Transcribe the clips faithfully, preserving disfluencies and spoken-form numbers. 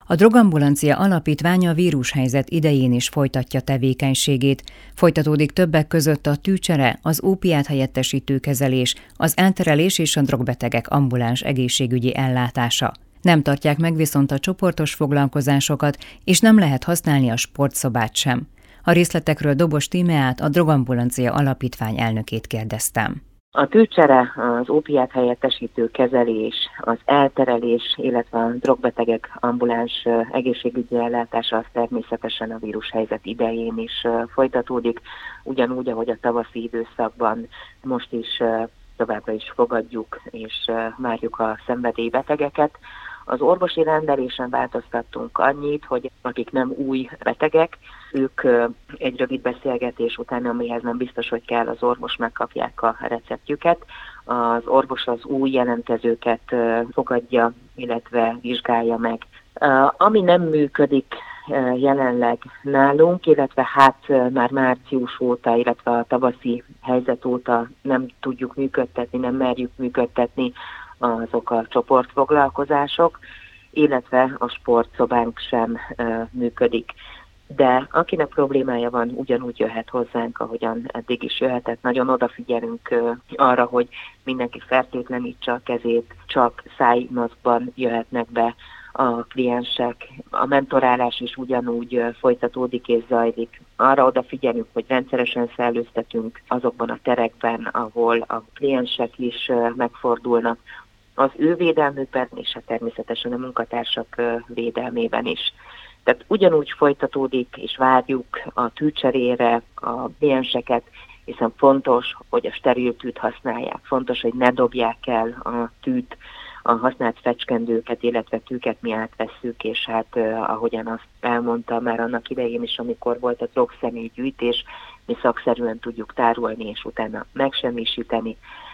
A Drogambulancia Alapítvány a vírushelyzet idején is folytatja tevékenységét. Folytatódik többek között a tűcsere, az ópiát helyettesítő kezelés, az elterelés és a drogbetegek ambuláns egészségügyi ellátása. Nem tartják meg viszont a csoportos foglalkozásokat, és nem lehet használni a sportszobát sem. A részletekről Dobos Tímeát, a Drogambulancia Alapítvány elnökét kérdeztem. A tűcsere, az ópiát helyettesítő kezelés, az elterelés, illetve a drogbetegek ambuláns egészségügyi ellátása az természetesen a vírushelyzet idején is folytatódik, ugyanúgy, ahogy a tavaszi időszakban most is továbbra is fogadjuk és várjuk a szenvedélybetegeket. Az orvosi rendelésen változtattunk annyit, hogy akik nem új betegek, ők egy rövid beszélgetés után, amihez nem biztos, hogy kell, az orvos megkapják a receptjüket. Az orvos az új jelentkezőket fogadja, illetve vizsgálja meg. Ami nem működik jelenleg nálunk, illetve hát már március óta, illetve a tavaszi helyzet óta nem tudjuk működtetni, nem merjük működtetni, azok a csoportfoglalkozások, illetve a sportszobánk sem uh, működik. De akinek problémája van, ugyanúgy jöhet hozzánk, ahogyan eddig is jöhetett. Nagyon odafigyelünk uh, arra, hogy mindenki fertőtlenítse a kezét, csak szájmaszkban jöhetnek be a kliensek. A mentorálás is ugyanúgy uh, folytatódik és zajlik. Arra odafigyelünk, hogy rendszeresen szellőztetünk azokban a terekben, ahol a kliensek is uh, megfordulnak, az ő védelmükben, és hát természetesen a munkatársak védelmében is. Tehát ugyanúgy folytatódik, és várjuk a tűcserére a klienseket, hiszen fontos, hogy a steril tűt használják. Fontos, hogy ne dobják el a tűt, a használt fecskendőket, illetve tűket mi átvesszük, és hát ahogyan azt elmondta már annak idején is, amikor volt a drogszemélygyűjtés, mi szakszerűen tudjuk tárolni, és utána megsemmisíteni.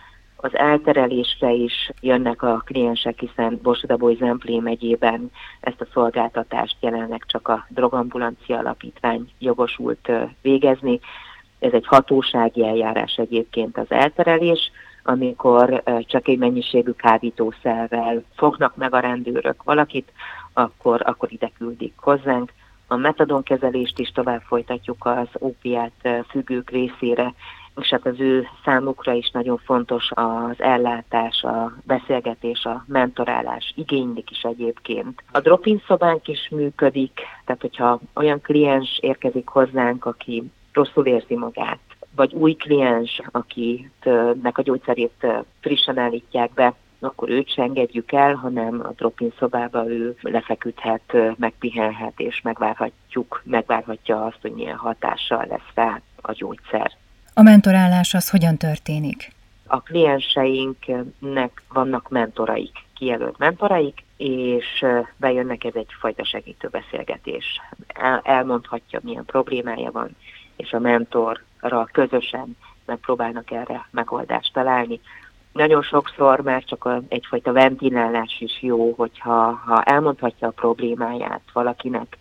Az elterelésre is jönnek a kliensek, hiszen Borsod-Abaúj-Zemplén megyében ezt a szolgáltatást jelenleg csak a Drogambulancia Alapítvány jogosult végezni. Ez egy hatósági eljárás egyébként az elterelés, amikor csak egy mennyiségű kábítószerrel fognak meg a rendőrök valakit, akkor, akkor ide küldik hozzánk. A metadonkezelést is tovább folytatjuk az ópiát függők részére, és hát az ő számukra is nagyon fontos az ellátás, a beszélgetés, a mentorálás, igénylik is egyébként. A drop-in szobánk is működik, tehát hogyha olyan kliens érkezik hozzánk, aki rosszul érzi magát, vagy új kliens, akinek a gyógyszerét frissen állítják be, akkor őt se engedjük el, hanem a drop-in szobába ő lefeküdhet, megpihenhet, és megvárhatjuk, megvárhatja azt, hogy milyen hatással lesz rá a gyógyszer. A mentorálás az hogyan történik? A klienseinknek vannak mentoraik, kijelölt mentoraik, és bejönnek, ez egyfajta segítőbeszélgetés. El, elmondhatja, milyen problémája van, és a mentorral közösen megpróbálnak erre megoldást találni. Nagyon sokszor már csak a, egyfajta ventilálás is jó, hogyha ha elmondhatja a problémáját valakinek.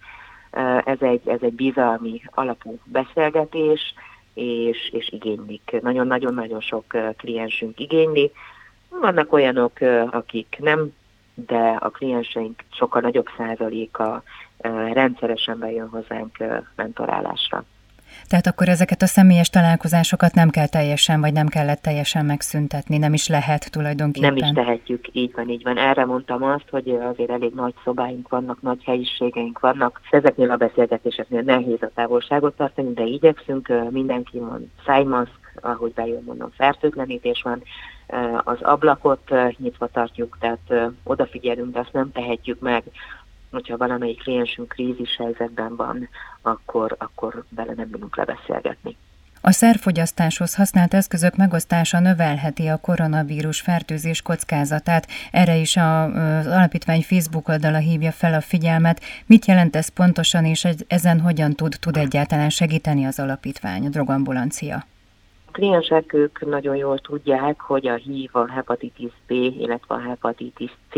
Ez egy, ez egy bizalmi alapú beszélgetés, és, és igénylik. Nagyon-nagyon-nagyon sok kliensünk igényli. Vannak olyanok, akik nem, de a klienseink sokkal nagyobb százaléka rendszeresen bejön hozzánk mentorálásra. Tehát akkor ezeket a személyes találkozásokat nem kell teljesen, vagy nem kellett teljesen megszüntetni, nem is lehet tulajdonképpen. Nem is tehetjük, így van, így van. Erre mondtam azt, hogy azért elég nagy szobáink vannak, nagy helyiségeink vannak. Ezeknél a beszélgetéseknél nehéz a távolságot tartani, de igyekszünk, mindenki van szájmaszk, ahogy bejön, mondom, fertőtlenítés van, az ablakot nyitva tartjuk, tehát odafigyelünk, de azt nem tehetjük meg, hogyha valamelyik kliensünk krízis helyzetben van, akkor, akkor vele nem tudunk lebeszélgetni. A szerfogyasztáshoz használt eszközök megosztása növelheti a koronavírus fertőzés kockázatát. Erre is az alapítvány Facebook oldala hívja fel a figyelmet. Mit jelent ez pontosan, és ezen hogyan tud, tud egyáltalán segíteni az alapítvány, a Drogambulancia? A kliensek ők nagyon jól tudják, hogy a há i vé, a hepatitis B, illetve a hepatitis C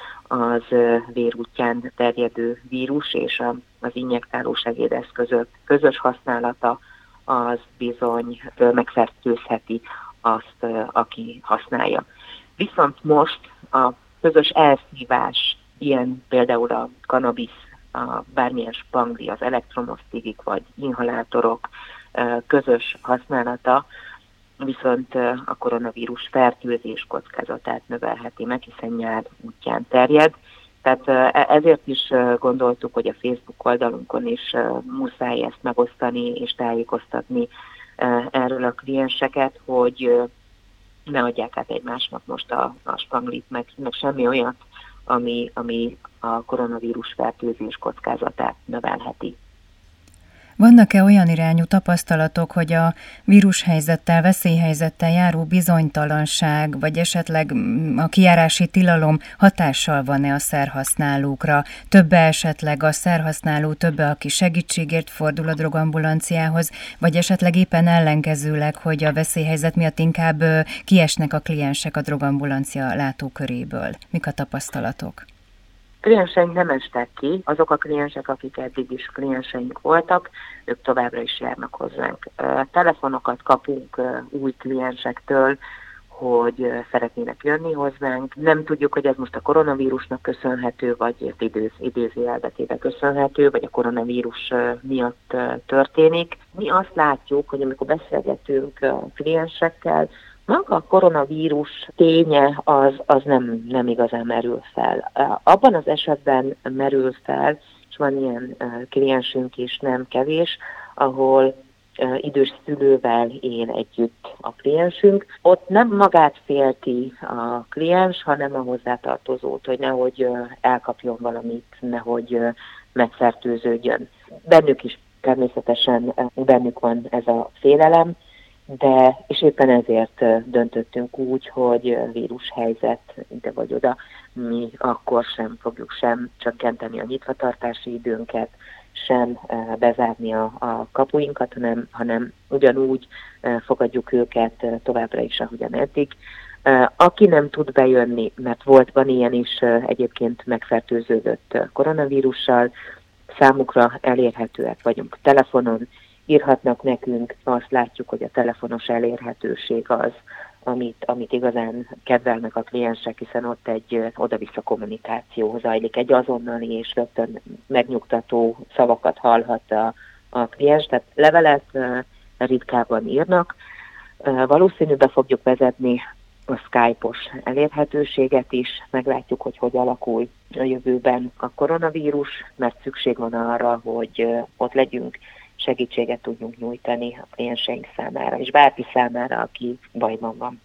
az vérútján terjedő vírus, és az injektáló segédeszközök közös használata az bizony megfertőzheti azt, aki használja. Viszont most a közös elszívás ilyen például a kannabisz, a bármilyen spangli, az elektromos cigik vagy inhalátorok közös használata, viszont a koronavírus fertőzés kockázatát növelheti meg, hiszen nyár útján terjed. Tehát ezért is gondoltuk, hogy a Facebook oldalunkon is muszáj ezt megosztani és tájékoztatni erről a klienseket, hogy ne adják át egymásnak most a, a spanglit, meg, meg semmi olyat, ami, ami a koronavírus fertőzés kockázatát növelheti. Vannak-e olyan irányú tapasztalatok, hogy a vírushelyzettel, veszélyhelyzettel járó bizonytalanság, vagy esetleg a kijárási tilalom hatással van-e a szerhasználókra? Többe esetleg a szerhasználó, többe, aki segítségért fordul a drogambulanciához, vagy esetleg éppen ellenkezőleg, hogy a veszélyhelyzet miatt inkább kiesnek a kliensek a drogambulancia látóköréből? Mik a tapasztalatok? Klienseink nem estek ki, azok a kliensek, akik eddig is klienseink voltak, ők továbbra is járnak hozzánk. Telefonokat kapunk új kliensektől, hogy szeretnének jönni hozzánk. Nem tudjuk, hogy ez most a koronavírusnak köszönhető, vagy idéz, idézőjelbetébe köszönhető, vagy a koronavírus miatt történik. Mi azt látjuk, hogy amikor beszélgetünk kliensekkel, maga a koronavírus ténye az, az nem, nem igazán merül fel. Abban az esetben merül fel, és van ilyen kliensünk is, nem kevés, ahol idős szülővel él együtt a kliensünk. Ott nem magát félti a kliens, hanem a hozzátartozót, hogy nehogy elkapjon valamit, nehogy megfertőződjön. Bennük is természetesen bennük van ez a félelem, de és éppen ezért döntöttünk úgy, hogy vírushelyzet ide vagy oda, mi akkor sem fogjuk sem csökkenteni a nyitvatartási időnket, sem bezárni a, a kapuinkat, hanem, hanem ugyanúgy fogadjuk őket továbbra is, ahogyan eddig. Aki nem tud bejönni, mert volt, van ilyen is egyébként megfertőződött koronavírussal, számukra elérhetőek vagyunk telefonon, írhatnak nekünk, azt látjuk, hogy a telefonos elérhetőség az, amit, amit igazán kedvelnek a kliensek, hiszen ott egy oda-vissza kommunikáció zajlik, egy azonnali és rögtön megnyugtató szavakat hallhat a, a kliens, tehát levelet ritkában írnak. Valószínű be fogjuk vezetni a Skype-os elérhetőséget is, meglátjuk, hogy hogy alakul a jövőben a koronavírus, mert szükség van arra, hogy ott legyünk, segítséget tudjunk nyújtani a klienseink számára, és bárki számára, aki bajban van.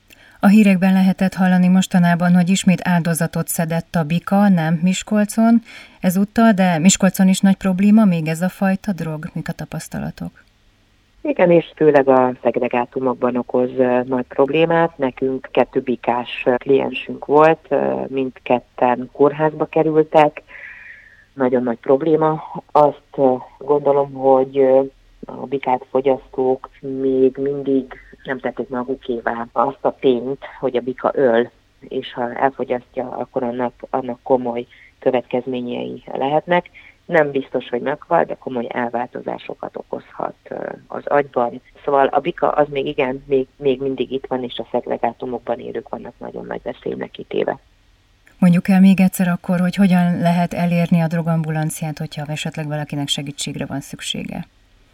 A hírekben lehetett hallani mostanában, hogy ismét áldozatot szedett a bika, nem Miskolcon ezúttal, de Miskolcon is nagy probléma még ez a fajta drog. Mik a tapasztalatok? Igen, és főleg a szegregátumokban okoz nagy problémát. Nekünk kettő bikás kliensünk volt, mindketten kórházba kerültek. Nagyon nagy probléma. Azt gondolom, hogy a bikát fogyasztók még mindig nem tették magukévá azt a tényt, hogy a bika öl, és ha elfogyasztja, akkor annak, annak komoly következményei lehetnek. Nem biztos, hogy meghal, de komoly elváltozásokat okozhat az agyban. Szóval a bika az még igen, még, még mindig itt van, és a szegregátumokban élők vannak nagyon nagy veszélynek kitéve. Mondjuk el még egyszer akkor, hogy hogyan lehet elérni a drogambulanciát, hogyha esetleg valakinek segítségre van szüksége.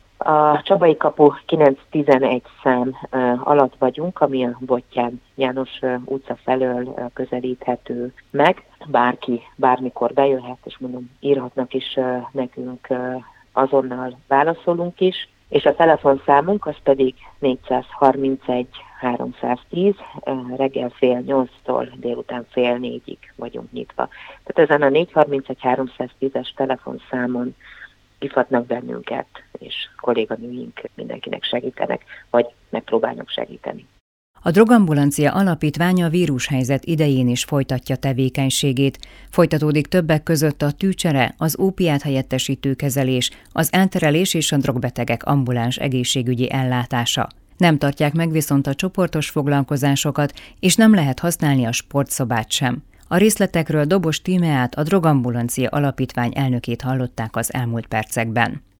A Csabai kapu kilenc tizenegy szám alatt vagyunk, ami a Bottyán János utca felől közelíthető meg. Bárki bármikor bejöhet, és mondom, írhatnak is nekünk, azonnal válaszolunk is. És a telefonszámunk az pedig négyszázharmincegy háromszáztíz, reggel fél nyolctól délután fél négyig vagyunk nyitva. Tehát ezen a négyszázharmincegy háromszáztízes telefonszámon hívhatnak bennünket, és kolléganőink mindenkinek segítenek, vagy megpróbálnak segíteni. A Drogambulancia Alapítványa a vírushelyzet idején is folytatja tevékenységét. Folytatódik többek között a tűcsere, az ópiát helyettesítő kezelés, az elterelés és a drogbetegek ambuláns egészségügyi ellátása. Nem tartják meg viszont a csoportos foglalkozásokat, és nem lehet használni a sportszobát sem. A részletekről Dobos Tímeát, a Drogambulancia Alapítvány elnökét hallották az elmúlt percekben.